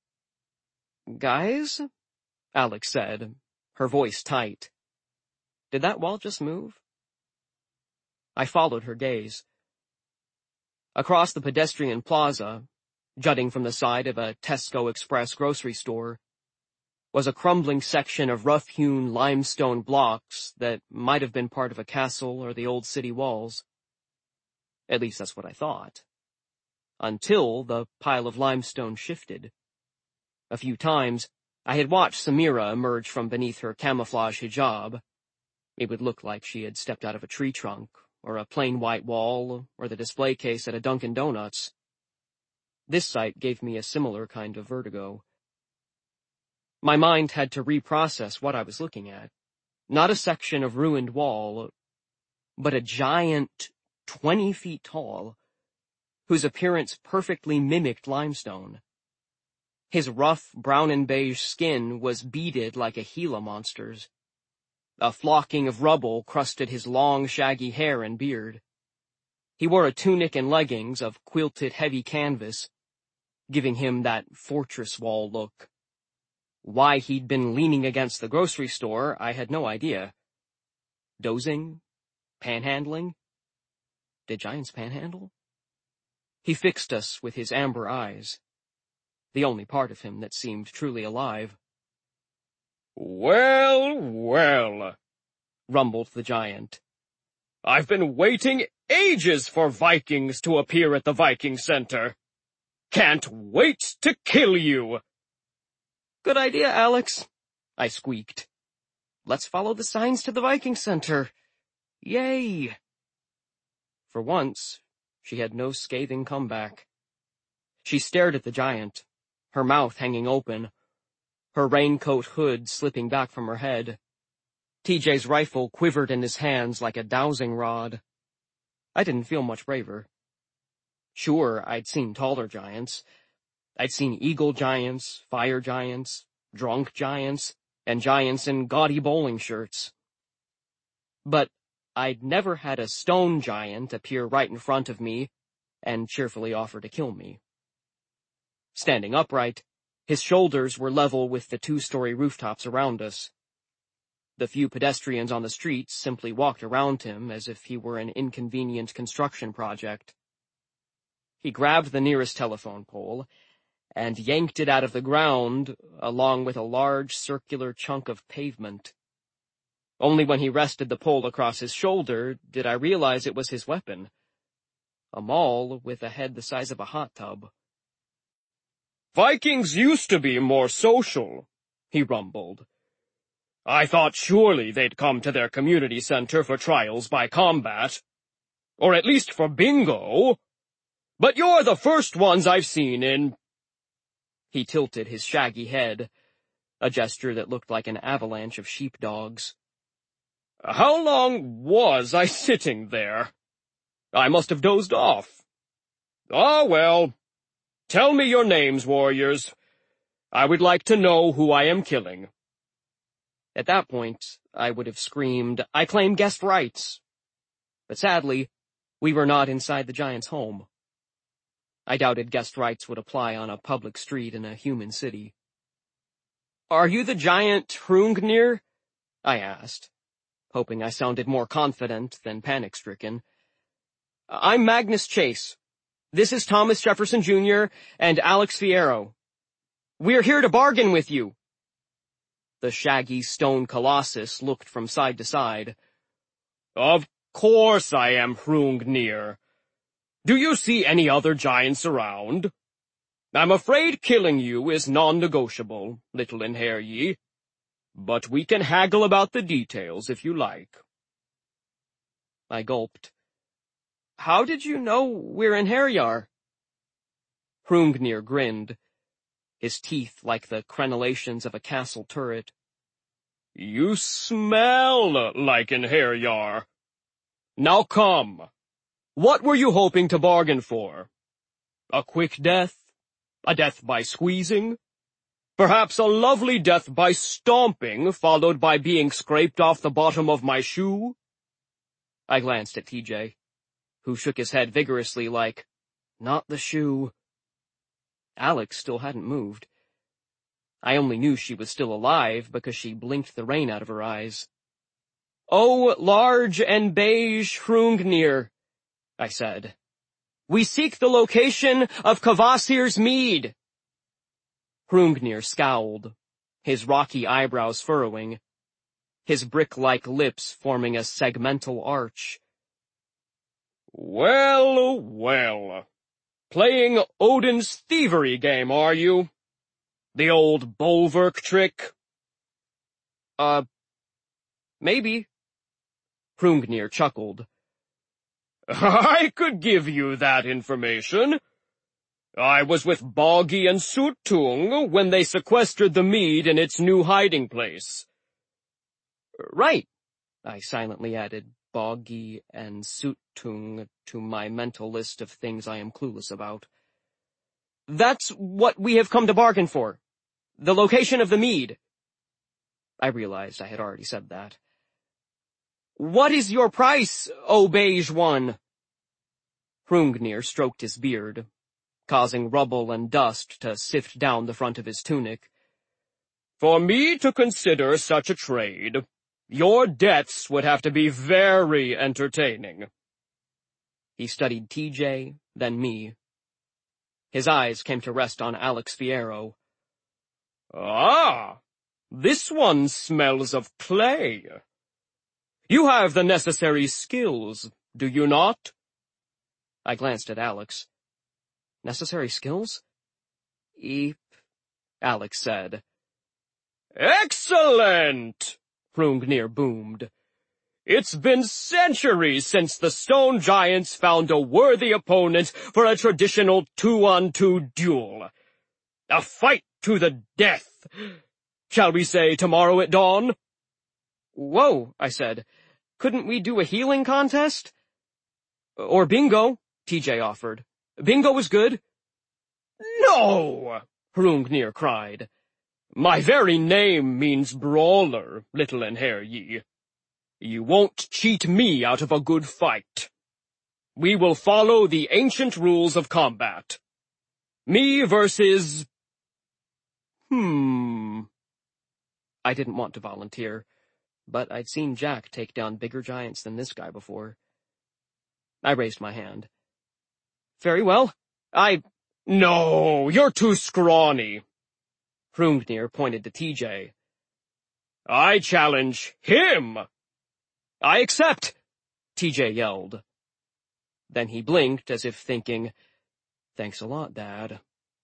Guys? Alex said, her voice tight. Did that wall just move? I followed her gaze. Across the pedestrian plaza, jutting from the side of a Tesco Express grocery store, was a crumbling section of rough-hewn limestone blocks that might have been part of a castle or the old city walls. At least that's what I thought. Until the pile of limestone shifted. A few times, I had watched Samira emerge from beneath her camouflage hijab. It would look like she had stepped out of a tree trunk, or a plain white wall, or the display case at a Dunkin' Donuts. This sight gave me a similar kind of vertigo. My mind had to reprocess what I was looking at. Not a section of ruined wall, but a giant twenty feet tall, whose appearance perfectly mimicked limestone. His rough brown and beige skin was beaded like a Gila monster's. A flocking of rubble crusted his long, shaggy hair and beard. He wore a tunic and leggings of quilted heavy canvas, giving him that fortress wall look. Why he'd been leaning against the grocery store, I had no idea. Dozing? Panhandling? Did giants panhandle? He fixed us with his amber eyes, the only part of him that seemed truly alive. Well, well, rumbled the giant. I've been waiting ages for Vikings to appear at the Viking Center. Can't wait to kill you. Good idea, Alex, I squeaked. Let's follow the signs to the Viking Center. Yay! For once, she had no scathing comeback. She stared at the giant, her mouth hanging open, her raincoat hood slipping back from her head. T J's rifle quivered in his hands like a dowsing rod. I didn't feel much braver. Sure, I'd seen taller giants. I'd seen eagle giants, fire giants, drunk giants, and giants in gaudy bowling shirts. But I'd never had a stone giant appear right in front of me and cheerfully offer to kill me. Standing upright, his shoulders were level with the two-story rooftops around us. The few pedestrians on the streets simply walked around him as if he were an inconvenient construction project. He grabbed the nearest telephone pole and yanked it out of the ground along with a large circular chunk of pavement. Only when he rested the pole across his shoulder did I realize it was his weapon. A maul with a head the size of a hot tub. "Vikings used to be more social," he rumbled. "I thought surely they'd come to their community center for trials by combat. Or at least for bingo. But you're the first ones I've seen in—" He tilted his shaggy head, a gesture that looked like an avalanche of sheepdogs. "How long was I sitting there? I must have dozed off. Ah, well. Tell me your names, warriors. I would like to know who I am killing." At that point, I would have screamed, "I claim guest rights." But sadly, we were not inside the giant's home. I doubted guest rights would apply on a public street in a human city. "Are you the giant Hrungnir?" I asked, hoping I sounded more confident than panic-stricken. "I'm Magnus Chase. This is Thomas Jefferson Junior and Alex Fierro. We're here to bargain with you." The shaggy stone colossus looked from side to side. "Of course I am Hrungnir. Do you see any other giants around? I'm afraid killing you is non-negotiable, little in hair ye. But we can haggle about the details if you like." I gulped. "How did you know we're in Herjar?" Hrungnir grinned, his teeth like the crenellations of a castle turret. "You smell like in Herjar. Now come. What were you hoping to bargain for? A quick death? A death by squeezing? Perhaps a lovely death by stomping, followed by being scraped off the bottom of my shoe?" I glanced at T J, who shook his head vigorously like, "Not the shoe." Alex still hadn't moved. I only knew she was still alive because she blinked the rain out of her eyes. "Oh, large and beige Hrungnir," I said. "We seek the location of Kvasir's mead." Hrungnir scowled, his rocky eyebrows furrowing, his brick-like lips forming a segmental arch. "Well, well. Playing Odin's thievery game, are you? The old bulwark trick?" Uh, maybe. Hrungnir chuckled. "I could give you that information. I was with Boggy and Suttung when they sequestered the mead in its new hiding place." "Right," I silently added Boggy and Suttung to my mental list of things I am clueless about. "That's what we have come to bargain for. The location of the mead." I realized I had already said that. "What is your price, O beige one?" Hrungnir stroked his beard, causing rubble and dust to sift down the front of his tunic. "For me to consider such a trade, your deaths would have to be very entertaining." He studied T J, then me. His eyes came to rest on Alex Fierro. "Ah, this one smells of clay. You have the necessary skills, do you not?" I glanced at Alex. "Necessary skills?" "Eep," Alex said. "Excellent!" Hrungnir boomed. "It's been centuries since the stone giants found a worthy opponent for a traditional two-on-two duel. A fight to the death. Shall we say tomorrow at dawn? Whoa, I said. Couldn't we do a healing contest? Or bingo, T J offered. Bingo was good. No! Hrungnir cried. My very name means brawler, little Einherjar ye. You won't cheat me out of a good fight. We will follow the ancient rules of combat. Me versus... Hmm... I didn't want to volunteer, but I'd seen Jack take down bigger giants than this guy before. I raised my hand. Very well. I... No, you're too scrawny. Hrungnir pointed to T J. I challenge him! I accept! T J yelled. Then he blinked as if thinking, thanks a lot, Dad.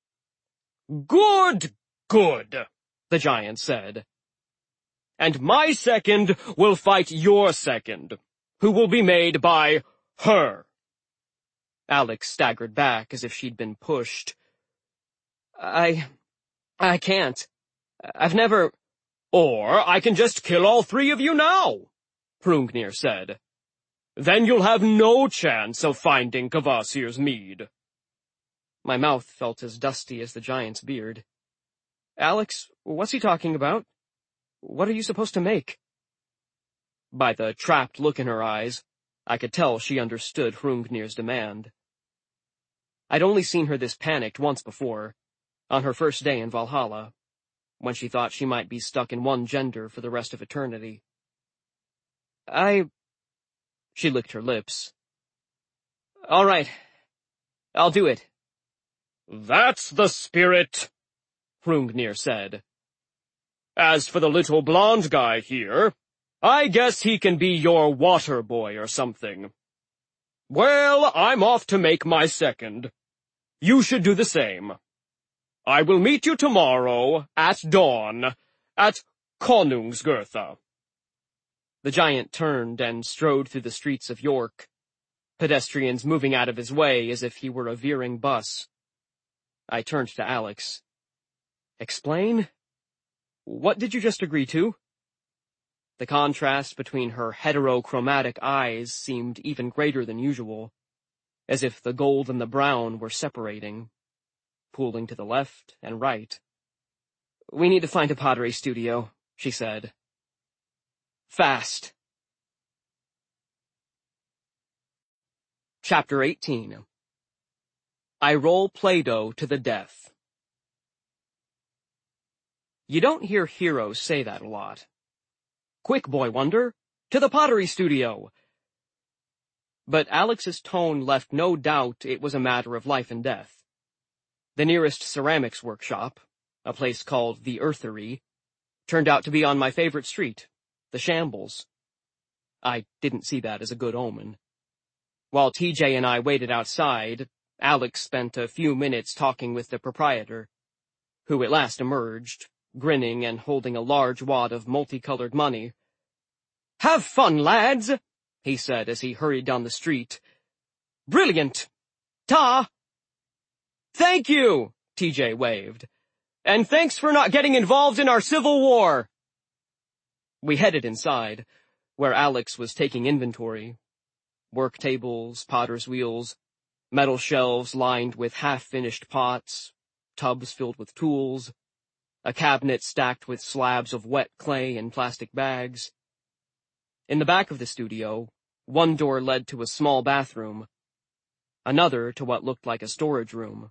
Good, good, the giant said. And my second will fight your second, who will be made by her. Alex staggered back as if she'd been pushed. I... I can't. I've never... Or I can just kill all three of you now, Hrungnir said. Then you'll have no chance of finding Kvasir's mead. My mouth felt as dusty as the giant's beard. Alex, what's he talking about? What are you supposed to make? By the trapped look in her eyes, I could tell she understood Hrungnir's demand. I'd only seen her this panicked once before, on her first day in Valhalla, when she thought she might be stuck in one gender for the rest of eternity. I... She licked her lips. All right. I'll do it. That's the spirit, Hrungnir said. As for the little blonde guy here, I guess he can be your water boy or something. Well, I'm off to make my second. You should do the same. I will meet you tomorrow, at dawn, at Konungsgörtha. The giant turned and strode through the streets of York, pedestrians moving out of his way as if he were a veering bus. I turned to Alex. Explain? What did you just agree to? The contrast between her heterochromatic eyes seemed even greater than usual, as if the gold and the brown were separating, pooling to the left and right. We need to find a pottery studio, she said. Fast. Chapter eighteen. I roll Play-Doh to the death. You don't hear heroes say that a lot. Quick, Boy Wonder, to the pottery studio! But Alex's tone left no doubt it was a matter of life and death. The nearest ceramics workshop, a place called the Earthery, turned out to be on my favorite street, the Shambles. I didn't see that as a good omen. While T J and I waited outside, Alex spent a few minutes talking with the proprietor, who at last emerged, grinning and holding a large wad of multicolored money. Have fun, lads, he said as he hurried down the street. Brilliant! Ta! Thank you, T J waved. And thanks for not getting involved in our civil war. We headed inside, where Alex was taking inventory. Work tables, potter's wheels, metal shelves lined with half-finished pots, tubs filled with tools, a cabinet stacked with slabs of wet clay in plastic bags. In the back of the studio, one door led to a small bathroom, another to what looked like a storage room.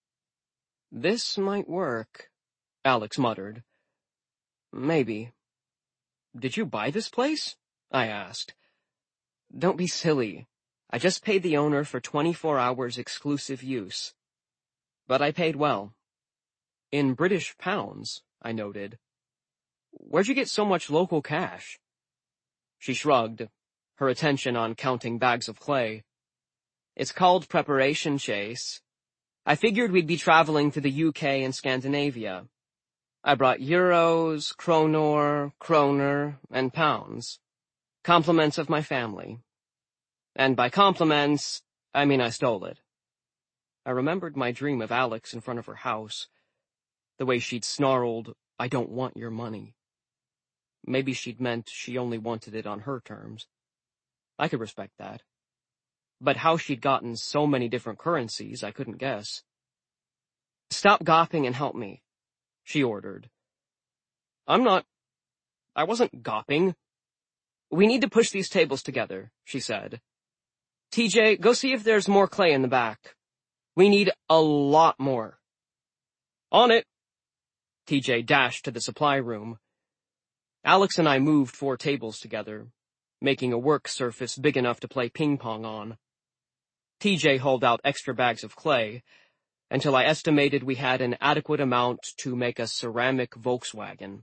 This might work, Alex muttered. Maybe. Did you buy this place? I asked. Don't be silly. I just paid the owner for twenty-four hours exclusive use. But I paid well. In British pounds, I noted. Where'd you get so much local cash? She shrugged, her attention on counting bags of clay. It's called preparation, Chase. I figured we'd be traveling to the U K and Scandinavia. I brought euros, kronor, kroner, and pounds. Compliments of my family. And by compliments, I mean I stole it. I remembered my dream of Alex in front of her house, the way she'd snarled, "I don't want your money." Maybe she'd meant she only wanted it on her terms. I could respect that. But how she'd gotten so many different currencies, I couldn't guess. "Stop gawping and help me," she ordered. I'm not... I wasn't gawping. "We need to push these tables together," she said. "T J, go see if there's more clay in the back. We need a lot more." "On it." T J dashed to the supply room. Alex and I moved four tables together, making a work surface big enough to play ping-pong on. T J hauled out extra bags of clay, until I estimated we had an adequate amount to make a ceramic Volkswagen.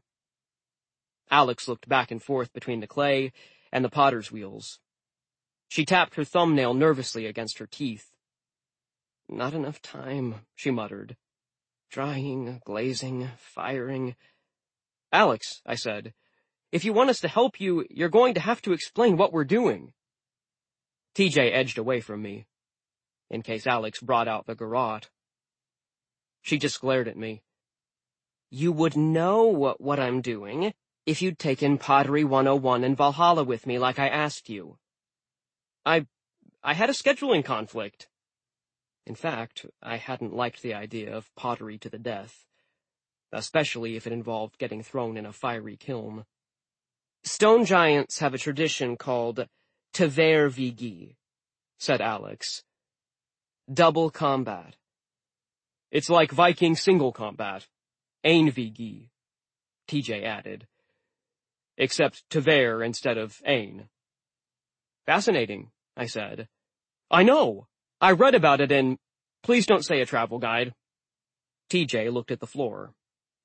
Alex looked back and forth between the clay and the potter's wheels. She tapped her thumbnail nervously against her teeth. "Not enough time," she muttered. "Drying, glazing, firing." "Alex," I said, "if you want us to help you, you're going to have to explain what we're doing." T J edged away from me, in case Alex brought out the garrote. She just glared at me. "You would know what, what I'm doing if you'd taken Pottery one oh one and Valhalla with me like I asked you." I... I had a scheduling conflict. In fact, I hadn't liked the idea of pottery to the death, especially if it involved getting thrown in a fiery kiln. "Stone giants have a tradition called Tvervigi," said Alex. "Double combat." "It's like Viking single combat, Einvigi," T J added. "Except Tver instead of Ein." "Fascinating," I said. "I know! I read about it in... Please don't say a travel guide." T J looked at the floor.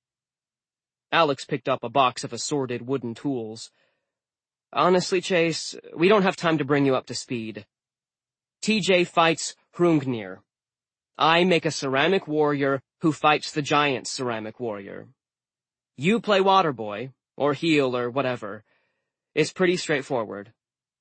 Alex picked up a box of assorted wooden tools. "Honestly, Chase, we don't have time to bring you up to speed. T J fights Hrungnir. I make a ceramic warrior who fights the giant ceramic warrior. You play water boy, or heel, or whatever. It's pretty straightforward."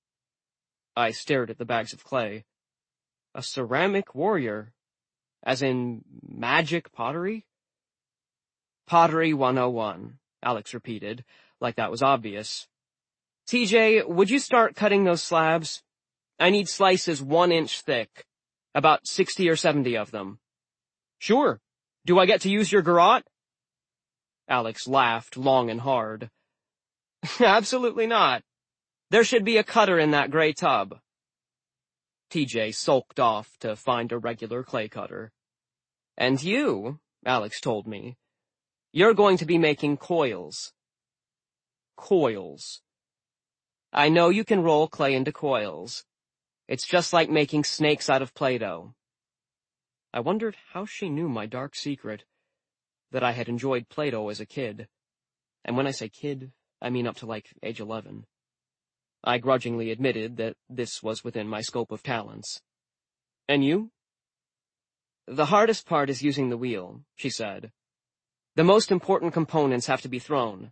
I stared at the bags of clay. A ceramic warrior? As in magic pottery? "Pottery one oh one, Alex repeated, like that was obvious. "T J, would you start cutting those slabs? I need slices one inch thick. About sixty or seventy of them." "Sure. Do I get to use your garrote?" Alex laughed long and hard. "Absolutely not. There should be a cutter in that gray tub." T J sulked off to find a regular clay cutter. "And you," Alex told me, "you're going to be making coils." Coils. "I know you can roll clay into coils. It's just like making snakes out of Play-Doh." I wondered how she knew my dark secret, that I had enjoyed Play-Doh as a kid. And when I say kid, I mean up to like age eleven. I grudgingly admitted that this was within my scope of talents. "And you?" "The hardest part is using the wheel," she said. "The most important components have to be thrown."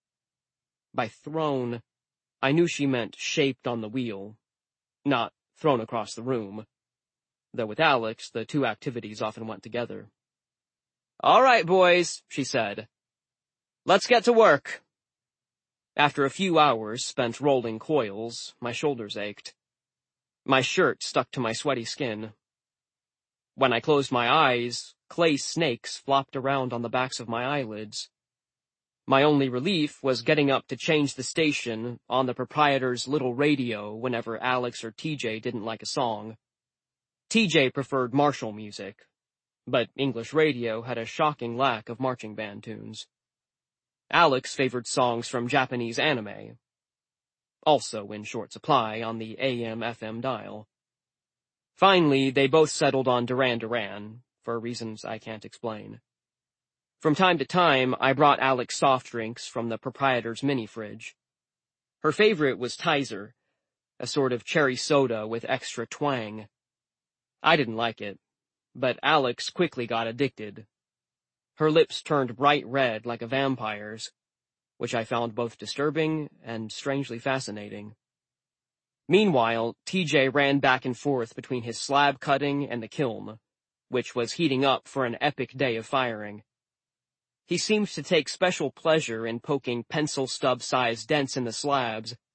By thrown, I knew she meant shaped on the wheel, not thrown across the room, though with Alex, the two activities often went together. "All right, boys," she said. "Let's get to work." After a few hours spent rolling coils, my shoulders ached. My shirt stuck to my sweaty skin. When I closed my eyes, clay snakes flopped around on the backs of my eyelids. My only relief was getting up to change the station on the proprietor's little radio whenever Alex or T J didn't like a song. T J preferred martial music, but English radio had a shocking lack of marching band tunes. Alex favored songs from Japanese anime, also in short supply on the A M F M dial. Finally, they both settled on Duran Duran, for reasons I can't explain. From time to time, I brought Alex soft drinks from the proprietor's mini-fridge. Her favorite was Tizer, a sort of cherry soda with extra twang. I didn't like it, but Alex quickly got addicted. Her lips turned bright red like a vampire's, which I found both disturbing and strangely fascinating. Meanwhile, T J ran back and forth between his slab cutting and the kiln, which was heating up for an epic day of firing. He seemed to take special pleasure in poking pencil-stub-sized dents in the slabs.